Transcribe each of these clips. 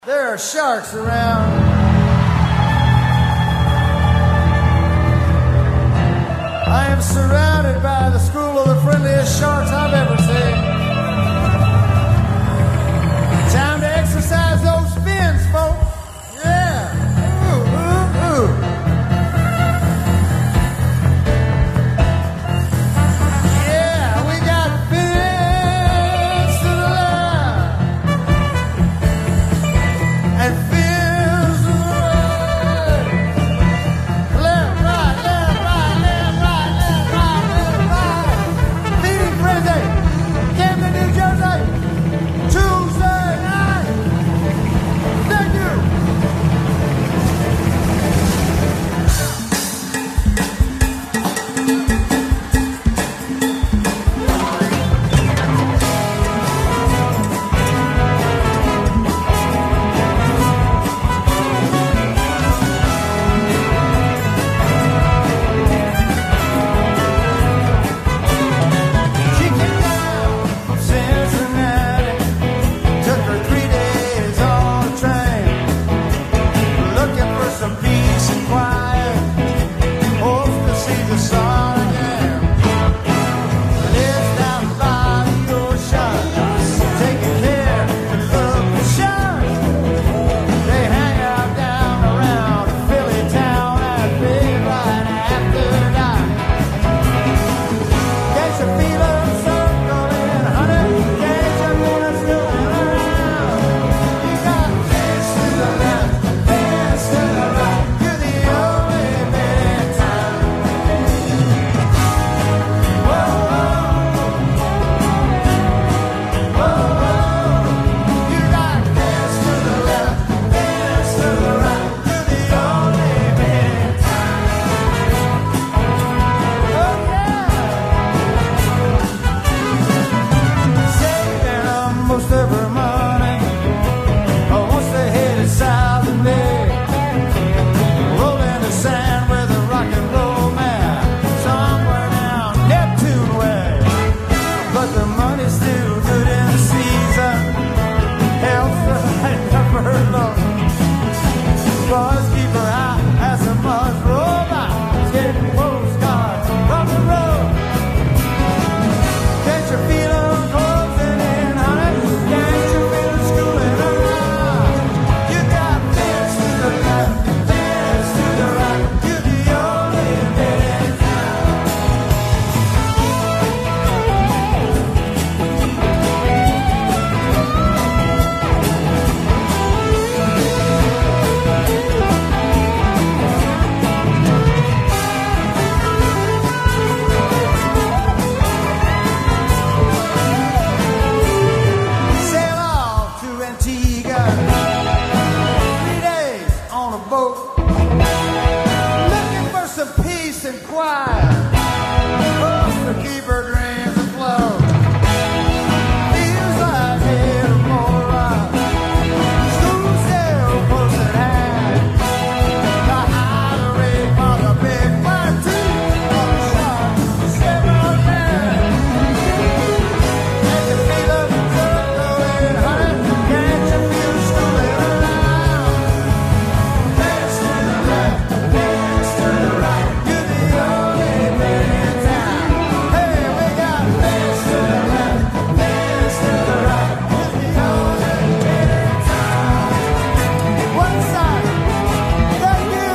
There are sharks around. I am surrounded by the school of the friendliest sharks I've ever seen. Time to exercise those fins, folks. Yeah. Ooh, ooh, ooh. Yeah, we got fins to the left and fins to the right. Left, right, left, right, left, right, left, right, left, right. Feeding frenzy, Camden, New Jersey, Tuesday night. Thank you. She came down from Cincinnati, took her 3 days on a train, looking for some peace and quiet, hopes to see the sun again. Lives down by the ocean, taking care to love the sharks. They hang out down around Philly town at midnight after dark. Can't you feel them circling, honey? Can't you feel them circling around? You got fins to the left, fins to the right. You're the only man in town. Whoa, whoa, whoa, whoa. You got fins to the left, fins to the right. You're the only man in town. Oh yeah. Saving almost every morning. Once they headed south of me, rolling the sand with a rock and roll man, somewhere down Neptune way. But the money's still good in the season. Health right never low. Boys keep her out as the months roll by, getting postcards from the road. Can't you feel them closing in, honey? Can't you feel them schooling around? You got fins to the left, fins to the right. You're the only man in town. Sail off to Antigua, 3 days on a boat, looking for some peace and quiet, hopes to keep her dreams afloat. Feels like head of more rock, school still close at hand. The highway for the big fire too, for the sharks, several men. Can't you feel them circling, honey? Can't you feel them schooling around? Fins to the left, fins to the right. You're the only man in town. Hey, we got fins to the left, fins to the right. You're the only man in town. One side. Thank you.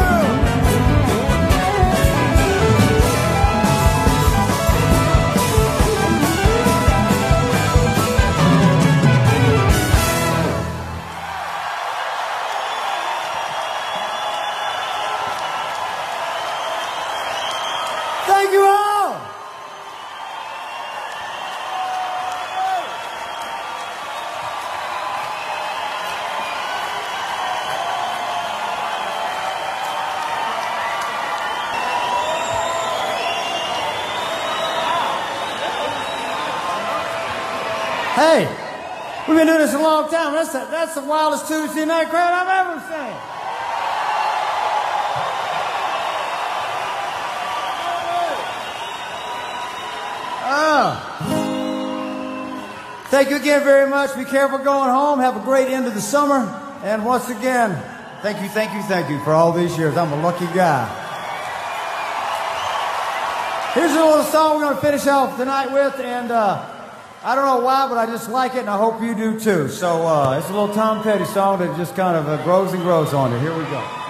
Thank you all. Hey, we've been doing this a long time. That's the wildest Tuesday night crowd I've ever seen. Oh. Thank you again very much. Be careful going home. Have a great end of the summer. And once again, thank you for all these years. I'm a lucky guy. Here's a little song we're going to finish off tonight with, and I don't know why, but I just like it, and I hope you do too. So it's a little Tom Petty song that just kind of grows and grows on it. Here we go.